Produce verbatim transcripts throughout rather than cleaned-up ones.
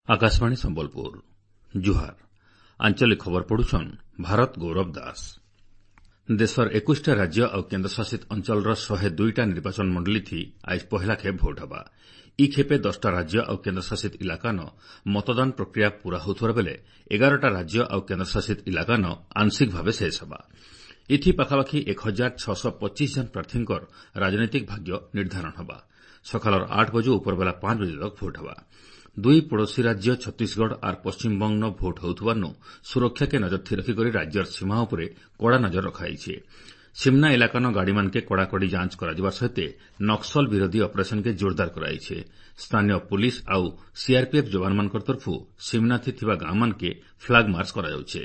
आकाशवाणी संबलपुर जुहार आंचलिक खबर पढ़ुछन भारत गौरव दास। देशर एकुशटा राज्य और केन्द्रशासित अंचलर शहे दुईटा निर्वाचन मंडली थी आज पहला खेप भोट हवा। इ खेपे दसटा राज्य और केन्द्रशासित इलाकान मतदान प्रक्रिया पूरा होथुवा बेले एगारटा राज्य और केन्द्रशासित इलाकान आंशिक भावे शेष हवा। इथि पाखापाखि एक हजार छःश पच्चीस जन प्रार्थींकर राजनैतिक भाग्य निर्धारण हवा। सकालर आठ बजे उपरबेला पांच बजे तक भोट हवा। दुई पड़ोशी राज्य छत्तीसगढ़ और पश्चिमबंग भोट होउथुवानु सुरक्षा के नजर रखिक राज्यर सीमा उपरे कड़ा नजर रखाଯାଇଛି। सिमना इलाकान गाड़ीमानके कड़ाकड़ी जांच कराଯିबा सहित नक्सल विरोधी ऑपरेशन के जोरदार कराइछे। स्थानीय पुलिस और सीआरपीएफ जवानमानकर तरफु सिमनाथि थिबा गाँवमानके फ्लाग मार्च कराଯାउछे।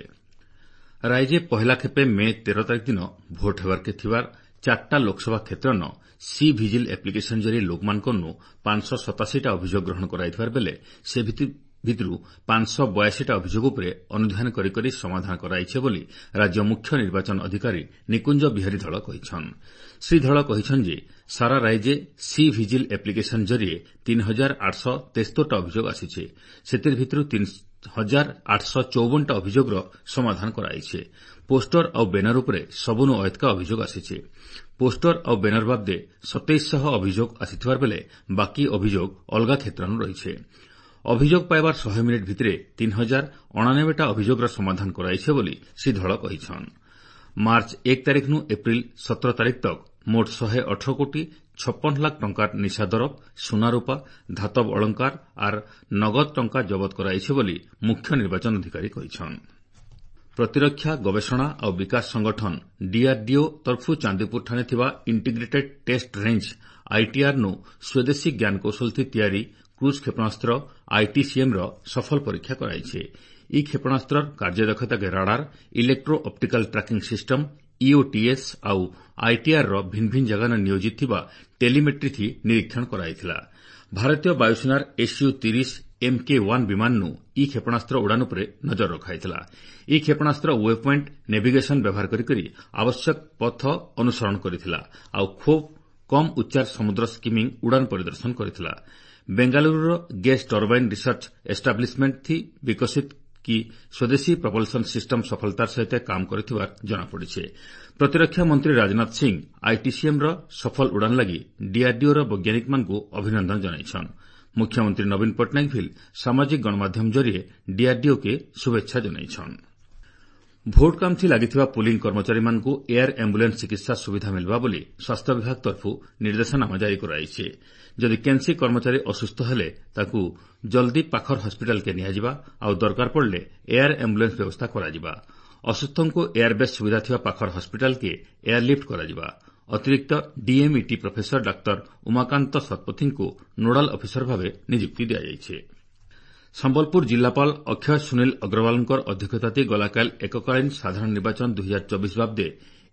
राज्ये पहला खेपे मे तेरह तारिख दिन भोट हेबार के थिबार चारटा लोकसभा क्षेत्रन सी भिजिल एप्लिकेशन जरिए लोकमानकनु पांच सौ सतासीटा अभियोग ग्रहण कराइथिबार बेले से भितरु पांच सौ बयासीटा अभियोग उपरे अनुध्यान करी करी समाधान कराइछे बोली राज्य मुख्य निर्वाचन अधिकारी निकुंज बिहारी धल कहिछन। श्री धल कहिछन जे सारा राज्ये सी भिजिल एप्लिकेशन जरिए तीन हजार आठश तेस्तोरटा अभियोग आसिछे। सेतिर भितरु तीन हजार आठश चौवनटा अभियोगर समाधान कराइछे। पोस्टर और बेनर उपरे सबुनु अयतका अभियोग आसिछे। पोस्टर और बेनर बाबदे सतैश शह अभियोग आसिथिबार बेले बाकी अभियोग अलगा क्षेत्रनु रहिछे। अभियोग पाइबार सौ मिनिट भितरे तीन हजार अणानबेटा अभियोगर समाधान कराइछे बोली श्री धल कहिछन। मार्च एक तारिख नु एप्रिल सत्रह तारिख तक मोट शहे अठर कोटी छप्पन लाख टंकार निशा दरब सुनारूपा धातब अलंकार और नगद टंका जबत कराइछे बोली मुख्य निर्वाचन अधिकारी कहिछन। प्रतिरक्षा गवेषणा और विकास संगठन डीआरडीओ तरफु चांदीपुर ठाणे थिबा इंटीग्रेटेड टेस्ट रेंज आईटीआर नु स्वदेशी ज्ञानकौशल थी तैयारी क्रूज क्षेपणास्त्र आईटीसीएम रो सफल परीक्षा कराइछे। इ क्षेपणास्त्र कार्यदक्षता के radar electro optical tracking system EOTS और आईटीआर रो भिन्न भिन्न जगह नियोजित थिबा टेलीमेट्री थी निरीक्षण कराइथिला। भारतीय वायुसेनार एसयू तीस एमके वन विमान नु इ क्षेपणास्त्र उड़ान उपरे नजर रखाइथिला। इ क्षेपणास्त्र वेब पॉइंट नेविगेशन व्यवहार करी करी आवश्यक पथ अनुसरण करिथिला और खूब कम उच्चार समुद्र स्कीमिंग उड़ान परिदर्शन करिथिला। Bengaluru gas turbine research establishment थी विकसित की स्वदेशी प्रपल्सन सिस्टम सफलतार सहित काम करिथिबार जनापड़िछे। प्रतिरक्षा मंत्री राजनाथ सिंह आईटीसीएम रो सफल उड़ान लगी डीआरडीओ रो वैज्ञानिक मानकु अभिनंदन जनाइछन। मुख्यमंत्री नवीन पट्टनायक भी सामाजिक गणमाध्यम जरिए डीआरडीओ के शुभेच्छा जनाइछन। भोट काम थी लागिथिबा पुलिंग कर्मचारी मानकु एयर एम्बुलेंस चिकित्सा सुविधा मिलबा बोली स्वास्थ्य विभाग तरफु निर्देशनामा जारी कराइछे। जदि केनसी कर्मचारी असुस्थ हेले ताकु जल्दी पाखर हस्पिटाल के नियाजिबा और दरकार पड़ले एयर एम्बुलेंस व्यवस्था कराजिबा। असुस्थंकु एयरबेस सुविधा थिबा पाखर हस्पिटाल के एयरलिफ्ट कराजिबा। अतिरिक्त DMET professor doctor Umakant Satpathy को नोडाल अफिसर भावे नियुक्ति दिया। संबलपुर जिलापाल अक्षय सुनील अग्रवालंकर अध्यक्षताती गलाकाल एककालीन साधारण निर्वाचन दुई हजार चौबीस बाबदे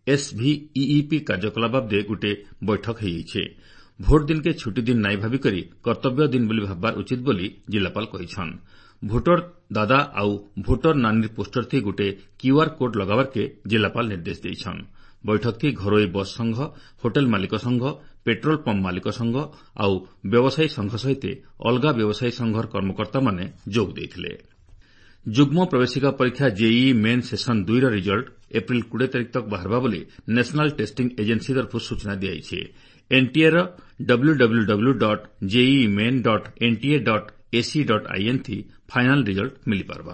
एसभीईईपी कार्यकलाप बाबदे गोटे बैठक होइछे। भोट दिन के छुट्टी दिन नाई भाविकरी कर्तव्य दिन बोली भाबबार उचित बोली जिलापाल कहिछन। भोटर दादा आउ भोटर नानी पोस्टर थी गोटे क्यूआर कोड लगावार के जिलापाल निर्देश देइछन। बैठक थी घरोई बस संघ, होटेल मालिक संघ, पेट्रोल पंप मालिक संघ और व्यवसायी संघ सहित अलगा व्यवसायी संघर कर्मकर्ता माने जोग देइथिले। जुग्म प्रवेशिका परीक्षा जेईई मेन सेशन दुई रिजल्ट एप्रिल बीस तारिख तक बाहरबा बोली नेशनल टेस्टिंग एजेंसी तरफु सूचना दियाइछे। एनटीए रो W W W dot JEE Main dot NTA dot AC dot IN थी फाइनल रिजल्ट मिली पारबा।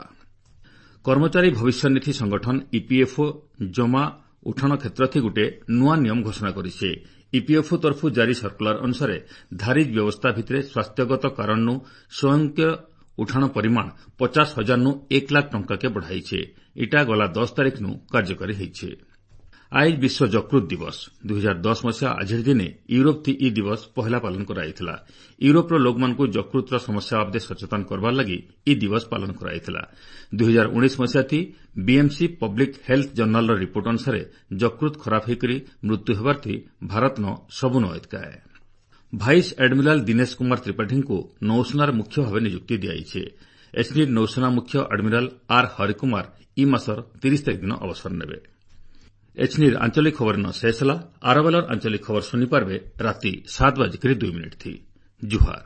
कर्मचारी भविष्य निधि संगठन ईपीएफओ जमा उठाण क्षेत्र थी गोटे नुआ नियम घोषणा करिछे। ईपीएफओ तरफु जारी सर्कुलर अनुसार धारिज व्यवस्था भितरे स्वास्थ्यगत कारण स्वयंक्रिय उठाण परिमाण पचास हजार नु एक लाख टंका के बढ़ाइछे। इटा गला दस तारिख नु कार्यकारी होइछे। आज विश्व यकृत दिवस। दुई हजार दस मसीहा आज दिन यूरोप थी इ दिवस पहला पालन कराइथिला। यूरोपर लोक मानकु यकृतर समस्या बाबदे सचेतन करबार लगी इ दिवस पालन कराइथिला। दुई हजार उन्नीस मसीहा थी BMC public health journal report अनुसार यकृत खराब होकर मृत्यु होबार थी भारत न सबुन अयतकाए। भाइस एडमिराल दिनेश कुमार त्रिपाठी को नौसेनार मुख्य भाव नियुक्ति दियाइछे। एचनिर नौसेना मुख्य एडमिराल आर हरिकुमार इ मासर तीस तारिख दिन अवसर नेबे। एचनिर आंचलिक खबर न शेष हला। आरबेलर आंचलिक खबर शुनिपारबे राति सात बजकर दुई मिनिट थी। जुहार।